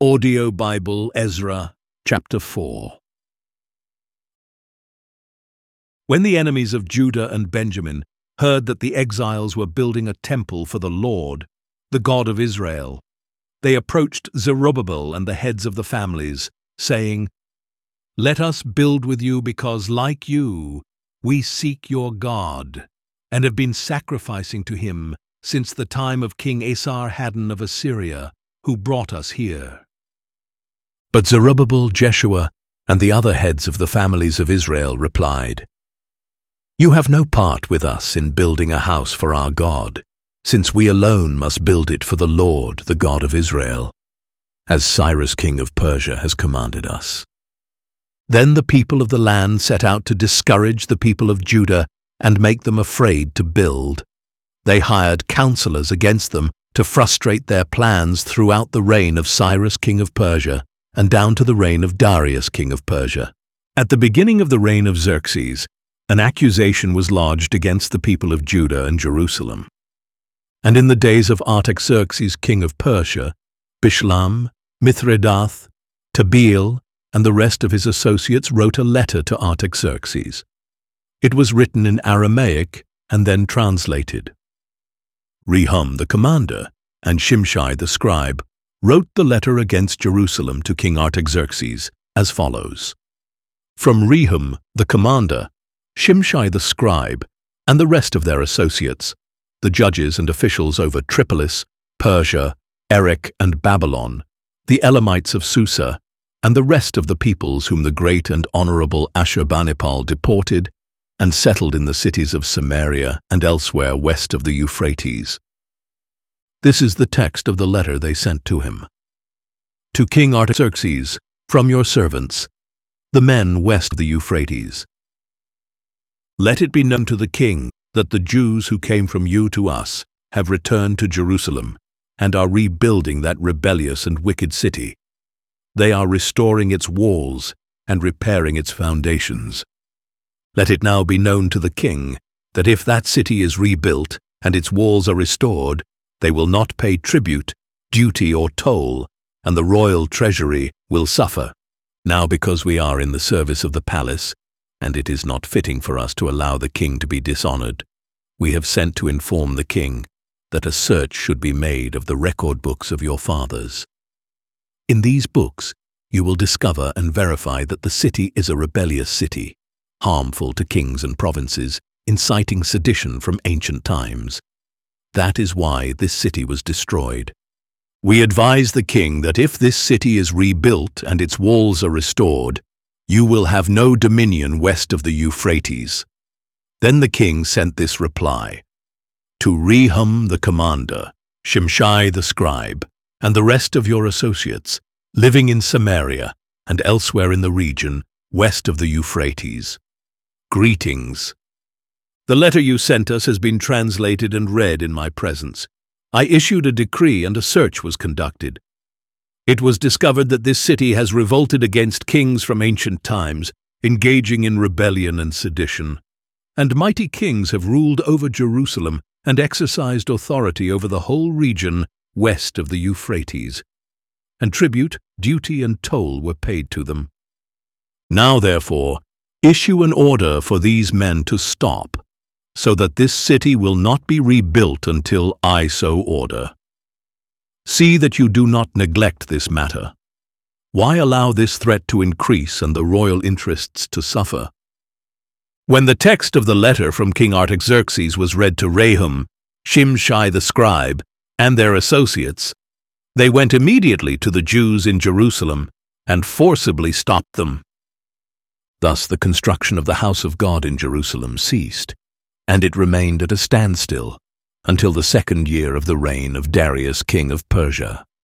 Audio Bible, Ezra, chapter 4. When the enemies of Judah and Benjamin heard that the exiles were building a temple for the Lord, the God of Israel, they approached Zerubbabel and the heads of the families, saying, "Let us build with you, because, like you, we seek your God, and have been sacrificing to him since the time of King Esarhaddon of Assyria, who brought us here." But Zerubbabel, Jeshua, and the other heads of the families of Israel replied, "You have no part with us in building a house for our God, since we alone must build it for the Lord, the God of Israel, as Cyrus king of Persia has commanded us." Then the people of the land set out to discourage the people of Judah and make them afraid to build. They hired counselors against them to frustrate their plans throughout the reign of Cyrus king of Persia and down to the reign of Darius king of Persia. At the beginning of the reign of Xerxes, an accusation was lodged against the people of Judah and Jerusalem. And in the days of Artaxerxes king of Persia, Bishlam, Mithredath, Tabeel, and the rest of his associates wrote a letter to Artaxerxes. It was written in Aramaic and then translated. Rehum the commander and Shimshai the scribe wrote the letter against Jerusalem to King Artaxerxes as follows. From Rehum the commander, Shimshai the scribe, and the rest of their associates, the judges and officials over Tripolis, Persia, Erech, and Babylon, the Elamites of Susa, and the rest of the peoples whom the great and honorable Ashurbanipal deported and settled in the cities of Samaria and elsewhere west of the Euphrates. This is the text of the letter they sent to him. To King Artaxerxes, from your servants, the men west of the Euphrates. Let it be known to the king that the Jews who came from you to us have returned to Jerusalem and are rebuilding that rebellious and wicked city. They are restoring its walls and repairing its foundations. Let it now be known to the king that if that city is rebuilt and its walls are restored, they will not pay tribute, duty, or toll, and the royal treasury will suffer. Now because we are in the service of the palace, and it is not fitting for us to allow the king to be dishonored, we have sent to inform the king that a search should be made of the record books of your fathers. In these books you will discover and verify that the city is a rebellious city, harmful to kings and provinces, inciting sedition from ancient times. That is why this city was destroyed. We advise the king that if this city is rebuilt and its walls are restored, you will have no dominion west of the Euphrates. Then the king sent this reply. To Rehum the commander, Shimshai the scribe, and the rest of your associates, living in Samaria and elsewhere in the region west of the Euphrates. Greetings. The letter you sent us has been translated and read in my presence. I issued a decree and a search was conducted. It was discovered that this city has revolted against kings from ancient times, engaging in rebellion and sedition. And mighty kings have ruled over Jerusalem and exercised authority over the whole region west of the Euphrates. And tribute, duty, and toll were paid to them. Now, therefore, issue an order for these men to stop, so that this city will not be rebuilt until I so order. See that you do not neglect this matter. Why allow this threat to increase and the royal interests to suffer? When the text of the letter from King Artaxerxes was read to Rehum, Shimshai the scribe, and their associates, they went immediately to the Jews in Jerusalem and forcibly stopped them. Thus the construction of the house of God in Jerusalem ceased, and it remained at a standstill until the second year of the reign of Darius king of Persia.